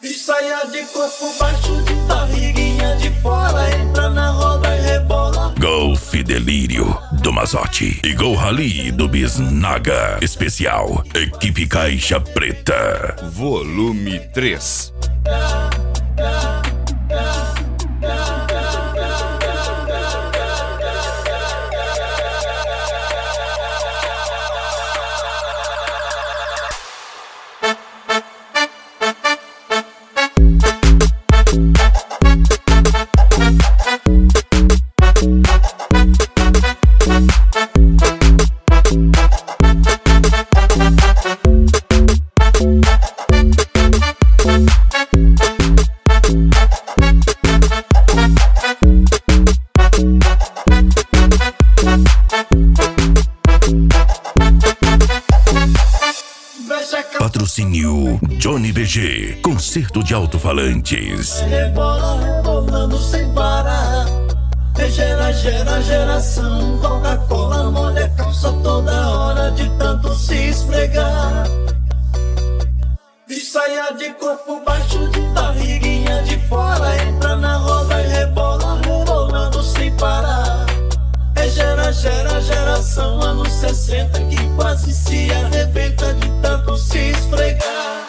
E saia de corpo baixo, de barriguinha de fora, entra na roda e rebola. Golf Delírio do Mazotti e Gol Rally do Bisnaga. Especial Equipe Caixa Preta, Volume 3. Patrocínio Johnny BG, concerto de alto-falantes. Rebola, rebolando sem parar. Gera, geração. Coca-Cola molha a calça toda hora de tanto se esfregar. E saia de corpo baixo, de barriguinha de fora, entra na roda e rebola, rebolando sem parar. Geração, anos 60 que quase se arrebenta de tanto se esfregar.